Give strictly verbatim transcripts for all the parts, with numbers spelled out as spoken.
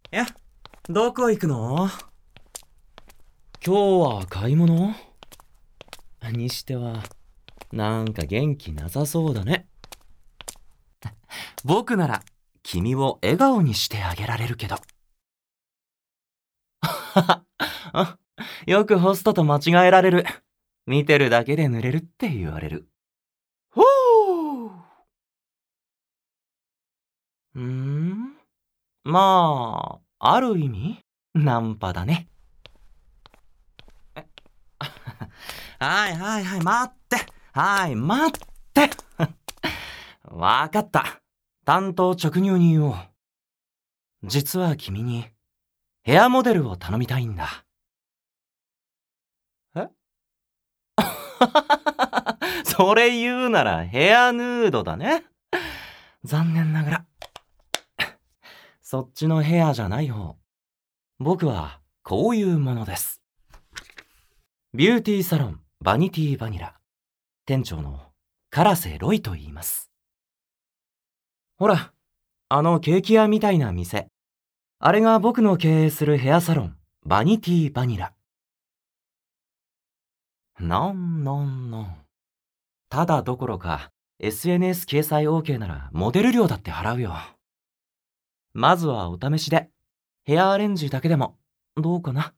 や、どこ行くの？ 今日は買い物にしては、なんか元気なさそうだね。僕なら、君を笑顔にしてあげられるけど。あ、よくホストと間違えられる。見てるだけで濡れるって言われる。ほーうーんまあ、ある意味、ナンパだね。はいはいはい、待って。はい、待って。わかった。担当直入に言おう。実は君に、ヘアモデルを頼みたいんだ。えそれ言うならヘアヌードだね。残念ながら。そっちのヘアじゃない方。僕はこういうものです。ビューティーサロンバニティバニラ。店長の唐瀬ロイと言います。ほら、あのケーキ屋みたいな店。あれが僕の経営するヘアサロンバニティバニラ。なんなんなん。ただどころか エスエヌエス 掲載 OK ならモデル料だって払うよ。まずはお試しでヘアアレンジだけでもどうかな。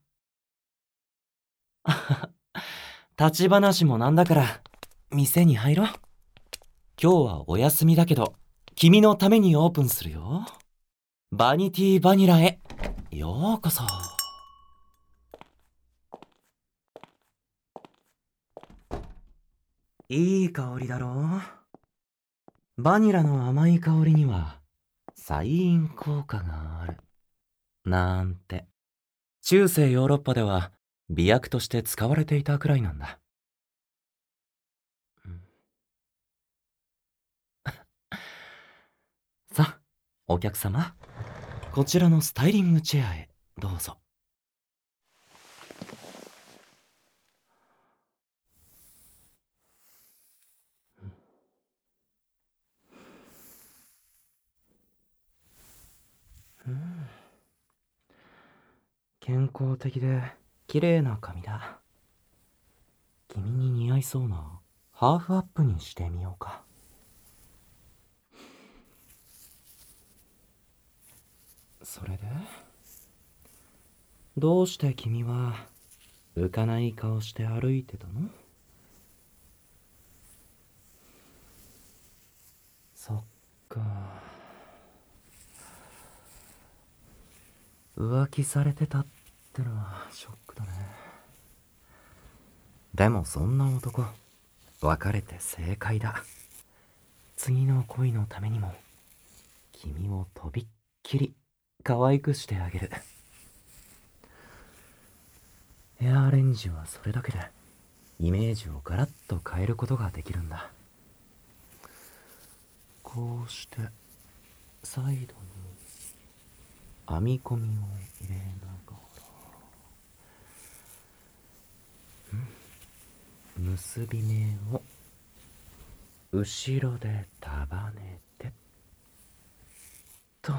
立ち話もなんだから店に入ろう。今日はお休みだけど君のためにオープンするよ。バニティバニラへようこそ。いい香りだろう。バニラの甘い香りにはサイン効果があるなんて中世ヨーロッパでは美薬として使われていたくらいなんだ。さあお客様、こちらのスタイリングチェアへどうぞ。うん、健康的で綺麗な髪だ。君に似合いそうなハーフアップにしてみようか。それでどうして君は浮かない顔して歩いてたの？そっか。浮気されてたってのはショックだね。でもそんな男別れて正解だ。次の恋のためにも君をとびっきり可愛くしてあげる。ヘアアレンジはそれだけでイメージをガラッと変えることができるんだ。こうしてサイドに編み込みを入れながら、結び目を後ろで束ねてと。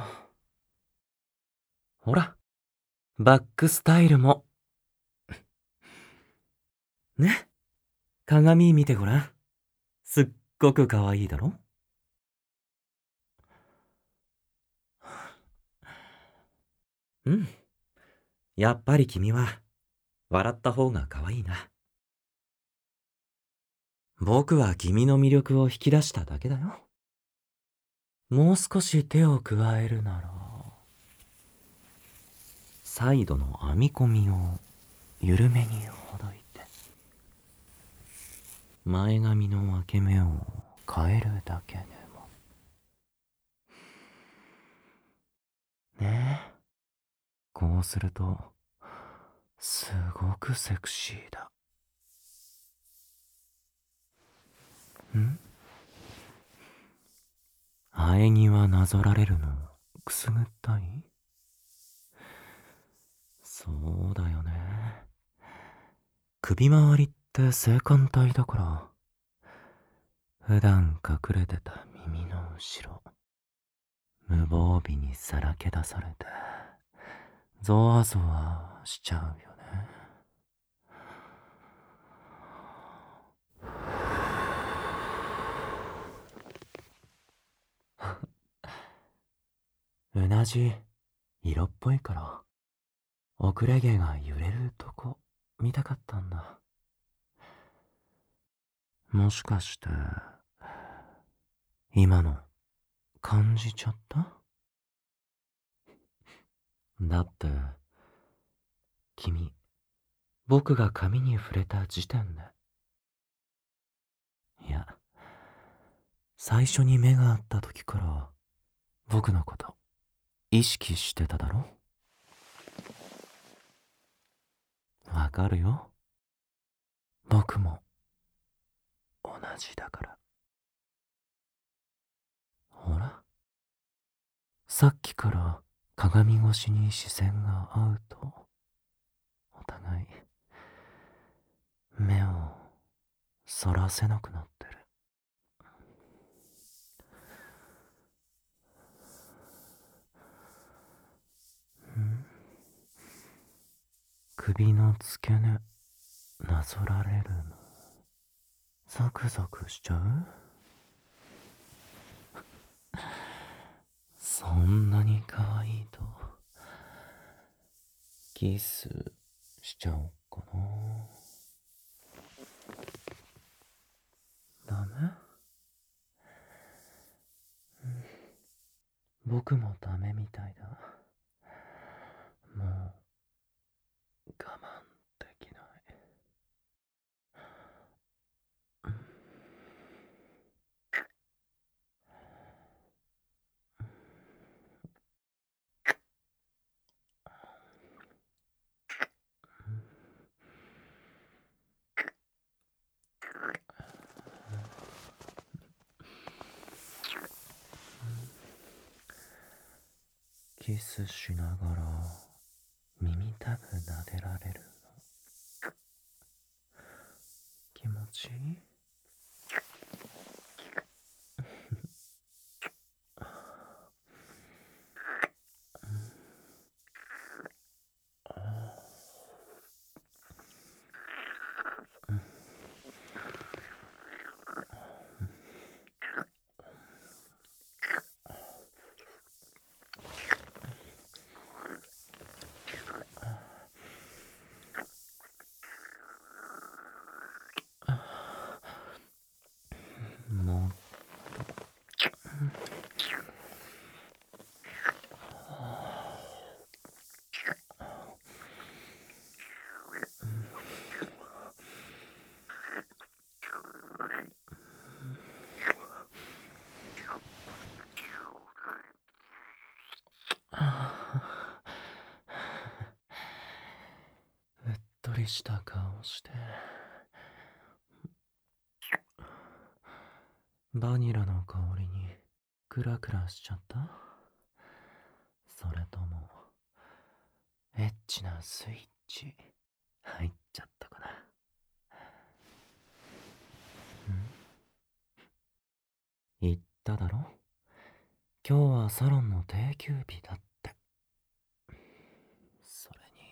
ほら、バックスタイルもね。鏡見てごらん。すっごく可愛いだろ？うん。やっぱり君は笑った方が可愛いな。僕は君の魅力を引き出しただけだよ。もう少し手を加えるなら、サイドの編み込みを緩めにほどいて、前髪の分け目を変えるだけでも。ねえ。こうすると、すごくセクシーだ。ん？生え際なぞられるのくすぐったい？そうだよね。首周りって性感帯だから、普段隠れてた耳の後ろ、無防備にさらけ出されて、 ゾワゾワしちゃうよね。うなじ色っぽいから遅れ毛が揺れるとこ見たかったんだ。もしかして今の感じちゃった？だって君、僕が髪に触れた時点で、いや、最初に目が合った時から僕のこと意識してただろ？わかるよ。僕も同じだから。ほら、さっきから鏡越しに視線が合うと、お互い目をそらせなくなってる。ん？首の付け根なぞられるのゾクゾクしちゃう？そんなに可愛いとキスしちゃおうかな。ダメ？僕もダメみたいだ。もう我慢できない。キスしながら耳たぶ撫でられるの気持ちいい？もううっとりした顔してバニラの香りにクラクラしちゃった？それともエッチなスイッチ入っちゃったかな？言っただろ？今日はサロンの定休日だって。それに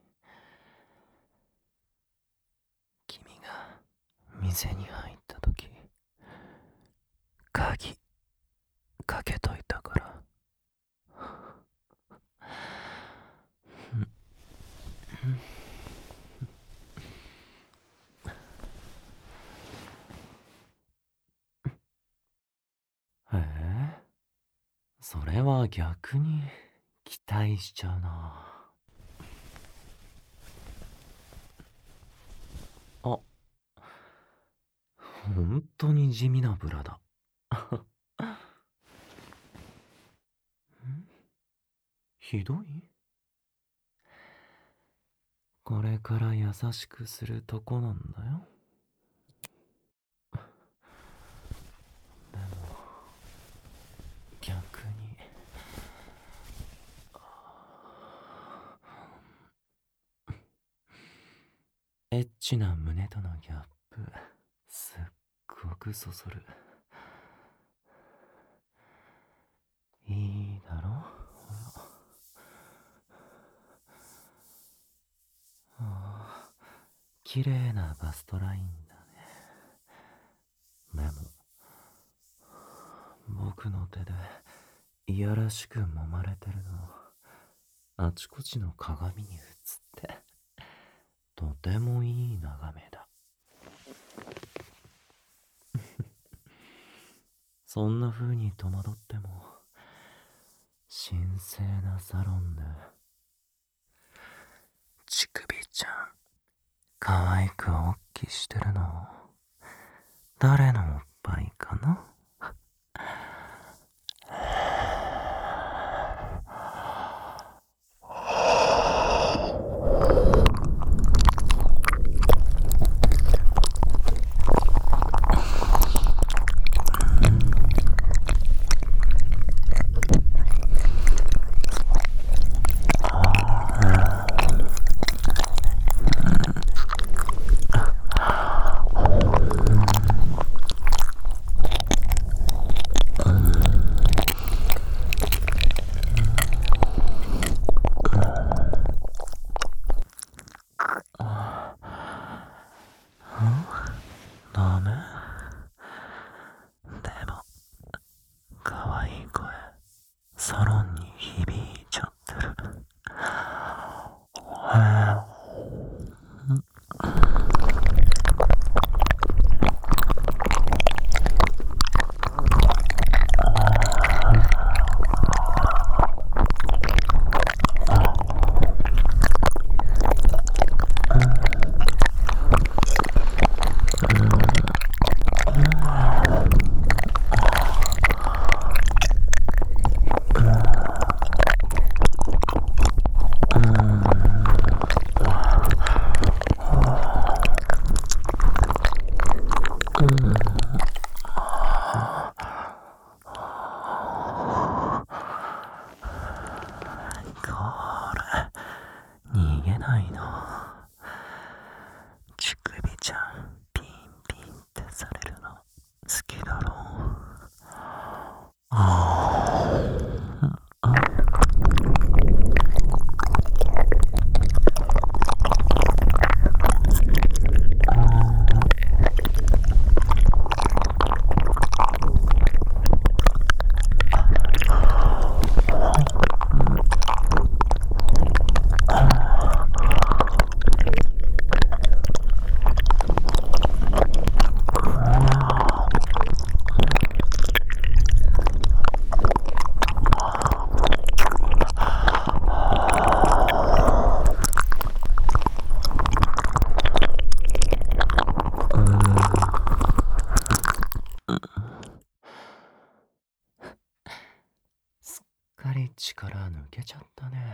君が店に入った時鍵かけといたから。へえ、それは逆に期待しちゃうな。あ、本当に地味なブラだ。ん？ひどい？これから優しくするとこなんだよ。でも逆にエッチな胸とのギャップすっごくそそる。いいだろ？ 綺麗なバストラインだね。でも僕の手でいやらしく揉まれてるのあちこちの鏡に映ってとてもいい眺めだ。そんな風に戸惑っても神聖なサロンで乳首ちゃん可愛くおっきしてるの誰のおっぱいかな。ダメ。でも可愛い声サロンに響いちゃってる。逃げないの。乳首ちゃんピンピンってされるの好きだろ。ああすっかり力抜けちゃったね。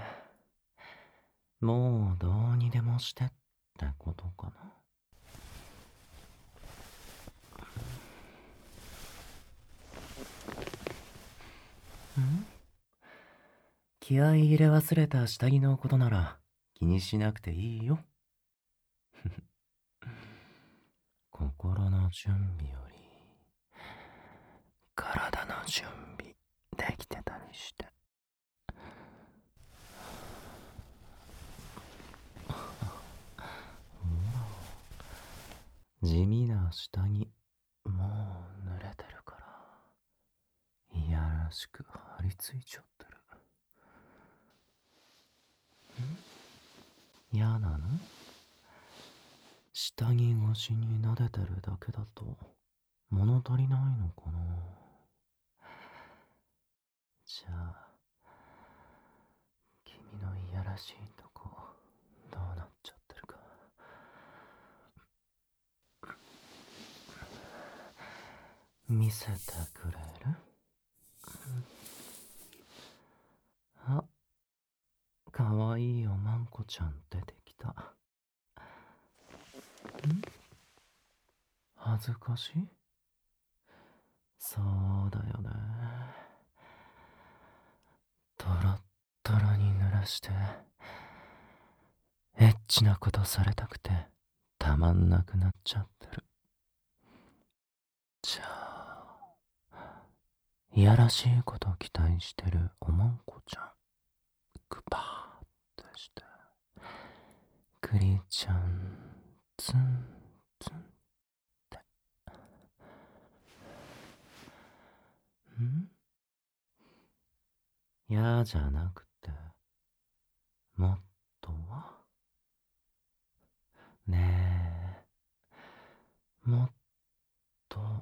もうどうにでもしてってことかな。ん？気合い入れ忘れた下着のことなら気にしなくていいよ。心の準備より体の準備できてたりして。地味な下着もう濡れてるからいやらしく張り付いちゃってる。ん？嫌なの？下着越しに撫でてるだけだと物足りないのかな。じゃあ君のいやらしいとこどうなっちゃってるか見せてくれる？あ、かわいいおまんこちゃん出てきた。ん？恥ずかしい？そうだよね。トロットロに濡らしてエッチなことされたくてたまんなくなっちゃってる。じゃあいやらしいこと期待してるおまんこちゃんグパーってしてクリちゃんツンツンって。ん？嫌じゃなくて、もっとは？ねえ、もっとは？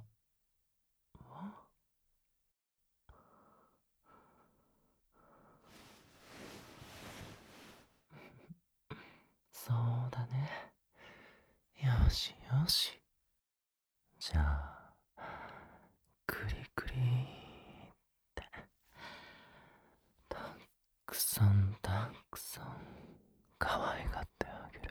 そうだね。よしよし。じゃあ、クリクリって、たくさんたくさん可愛がってあげる。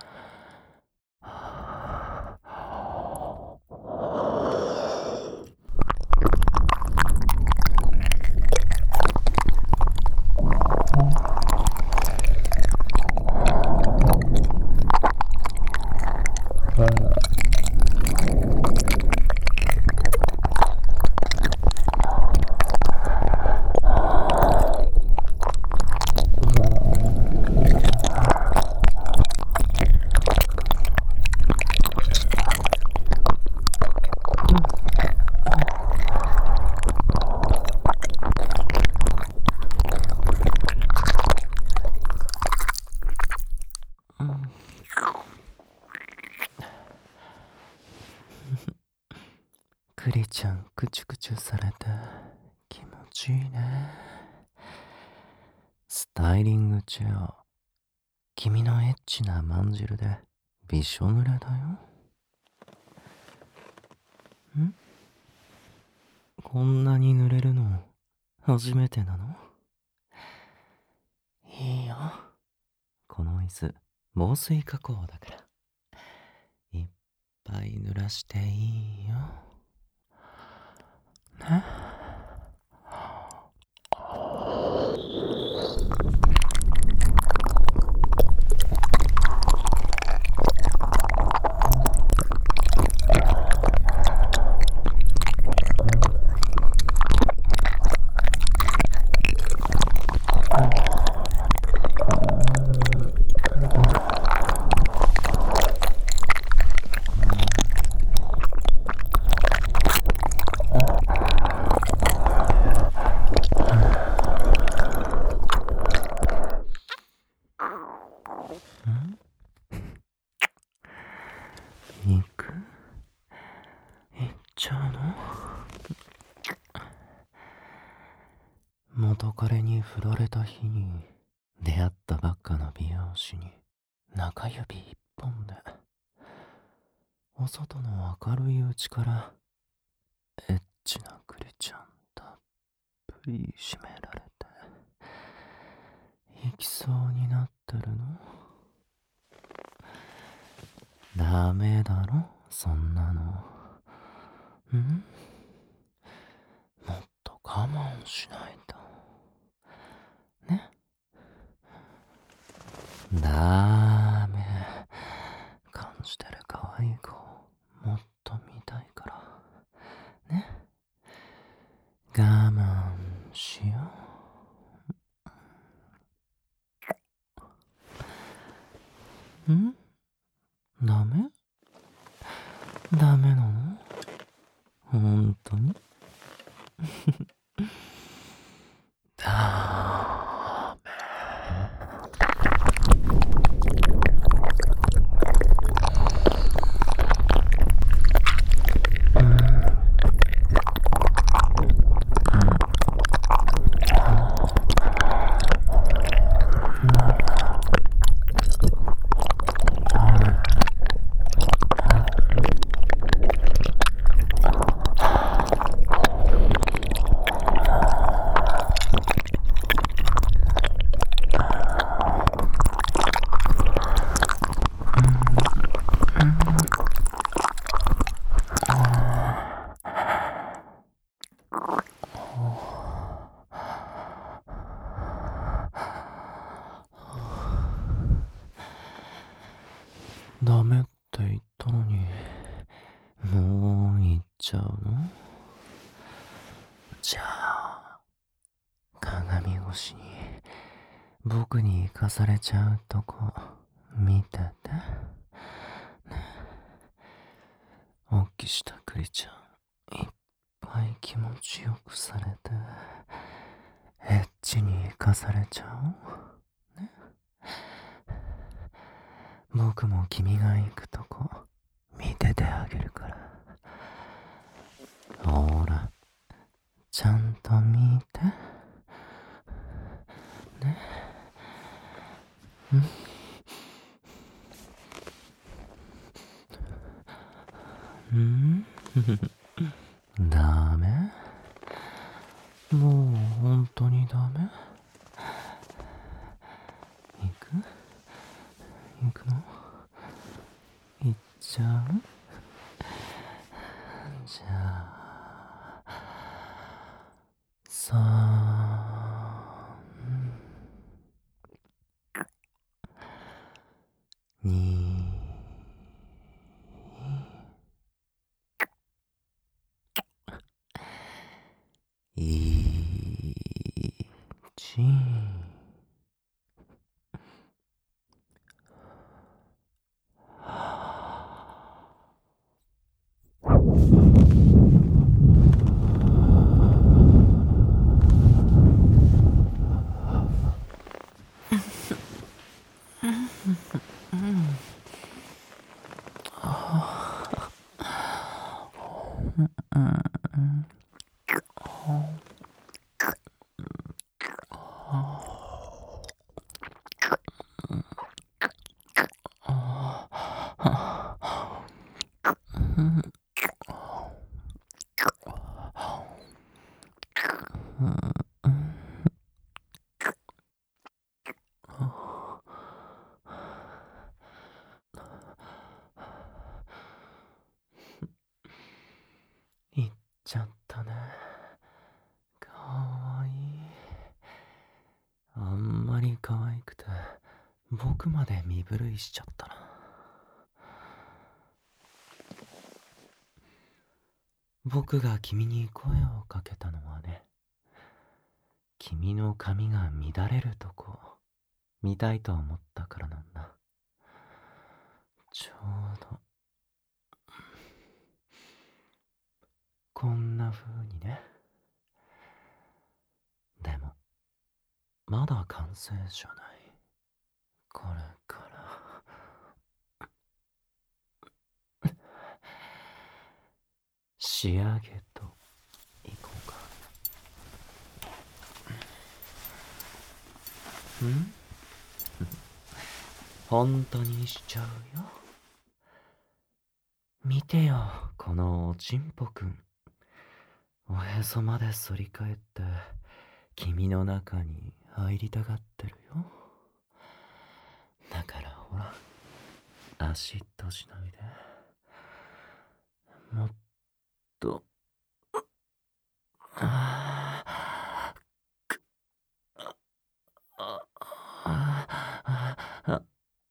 クリちゃん、クチュクチュされて気持ちいいね。スタイリングチェア、君のエッチなまんじるでびしょ濡れだよ。ん？こんなに濡れるの初めてなの？いいよ。この椅子、防水加工だから。いっぱい濡らしていいよ。ね？行く？行っちゃうの？元彼に振られた日に出会ったばっかの美容師に中指一本でお外の明るいうちからエッチなクリちゃんたっぷり締められて行きそうになってるの？ダメだろそんなの。ん？もっと我慢しないとね。ダメ。感じてる可愛い子もっと見たいからね。我慢しよう。ん？ダメ？ダメなの？ほんとに？ダメ。ダメって言ったのにもう行っちゃうの？じゃあ鏡越しに僕に生かされちゃうとこ見ててね。 したクリちゃん、いっぱい気持ちよくされてエッチに生かされちゃおうね。僕も君が行くとこ見ててあげるから。ほら、ちゃんと見てね。んんダメ？もう本当にダメ？行く？行くの？行っちゃう？じゃあさんにいち行っちゃったね。かわいい。あんまり可愛くて僕まで身震いしちゃったな。僕が君に声をかけたのはね、君の髪が乱れるとこ見たいと思ったからなんだ。ちょうどこんな風にね。でもまだ完成じゃない。これから仕上げといこうか。ん？本当にしちゃうよ。見てよ、このおちんぽくん。おへそまで反り返って君の中に入りたがってるよ。だからほら、足閉じないで。もっとああくあああ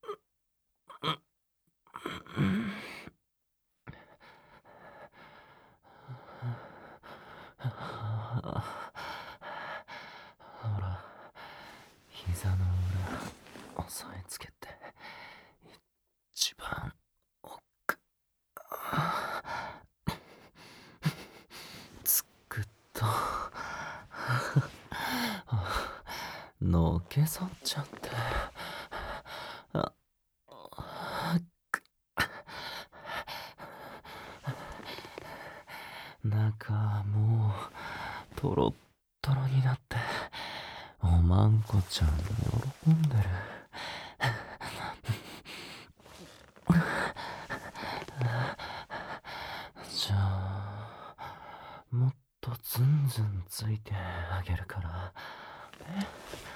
ほら、膝の裏押さえつけて一番奥つくとのけそっちゃってあ中もうトロットロになっておまんこちゃん喜んでる。じゃあもっとズンズンついてあげるから、ね、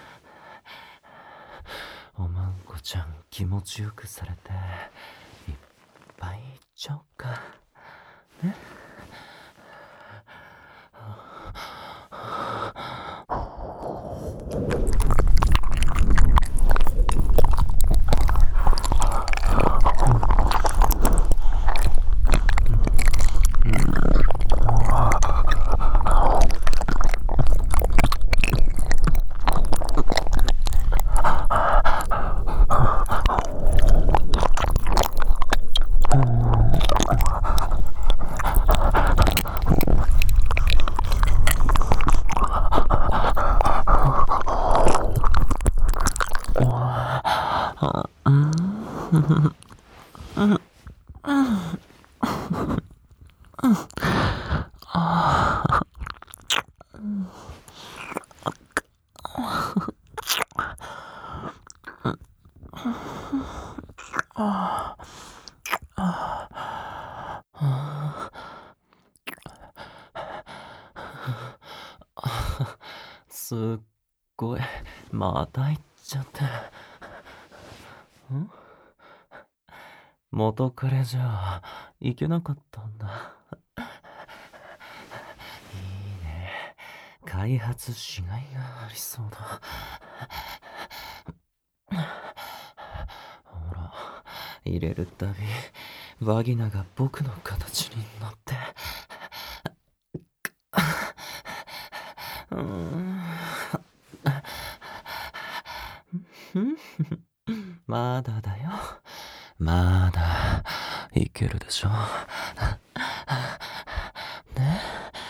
おまんこちゃん気持ちよくされていっぱいいっちゃおうかね。 すっごい、また行っちゃって。ん？元彼じゃいけなかったんだ。いいね。開発しがいがありそうだ。ほら、入れるたびバギナが僕の形になって。うーんまだだよ。まだいけるでしょ。ね。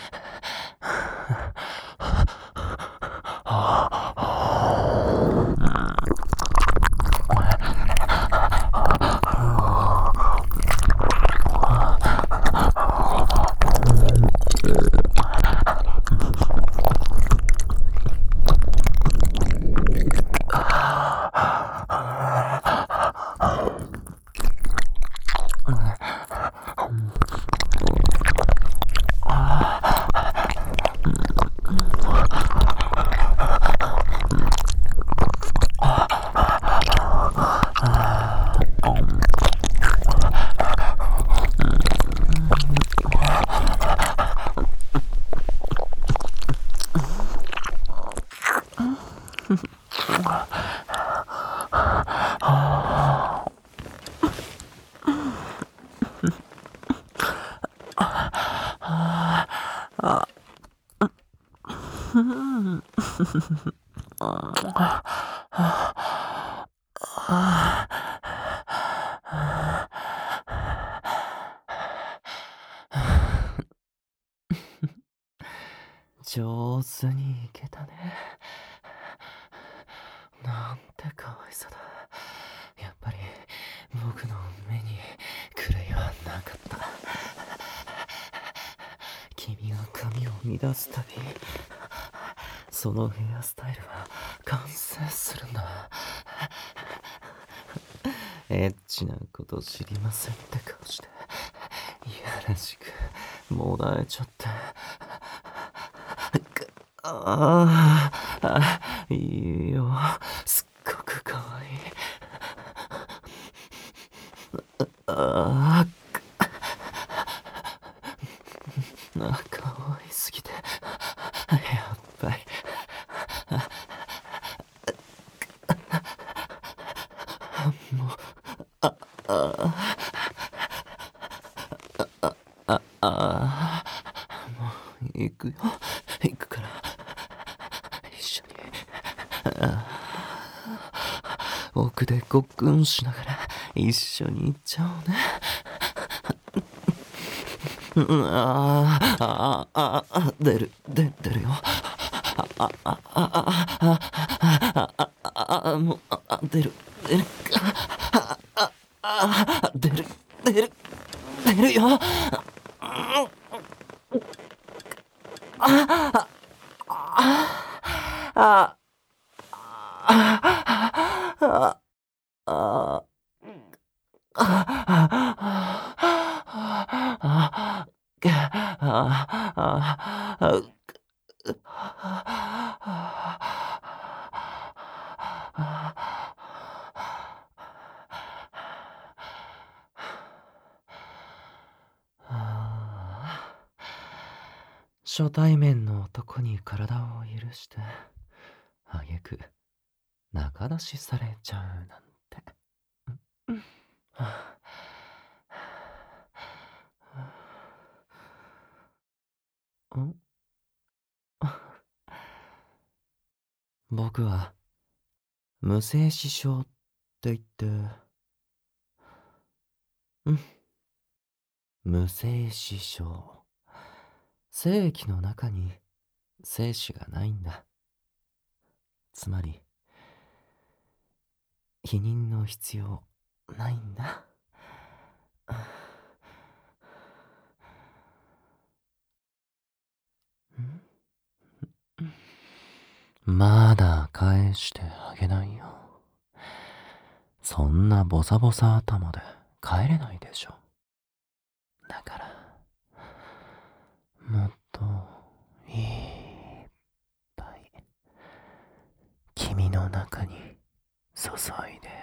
上手にいけたね。なんて可愛さだ。やっぱり僕の目に狂いはなかった。君が髪を乱すたびそのヘアスタイルは完成するんだ。エッチなこと知りませんって顔していやらしくもだえちゃって。ああ、いいよ。すっごくかわいい。ああ、かわいすぎて。やっぱり。もう、あ、あ、あ、あ、あ、もう、行くよ。行くから。一緒に。奥でごっくんしながら一緒に行っちゃおうね。ああ、ああ、出る、出、出るよ。あ、あ、あ、あ、あ、あ、あ、あ、あ、もう、あ、出る、出る、あ、あ、あ、出る、出る、出るよ。あ、あ、あ、あ、あ、初対面の男に体を許してあげく仲出しされちゃうなんて。ん僕は無精子症って言って、うん、無精子症。精液の中に精子がないんだ。つまり避妊の必要ないんだ。まだ返してあげないよ。そんなボサボサ頭で帰れないでしょ。だから、もっといっぱい君の中に注いで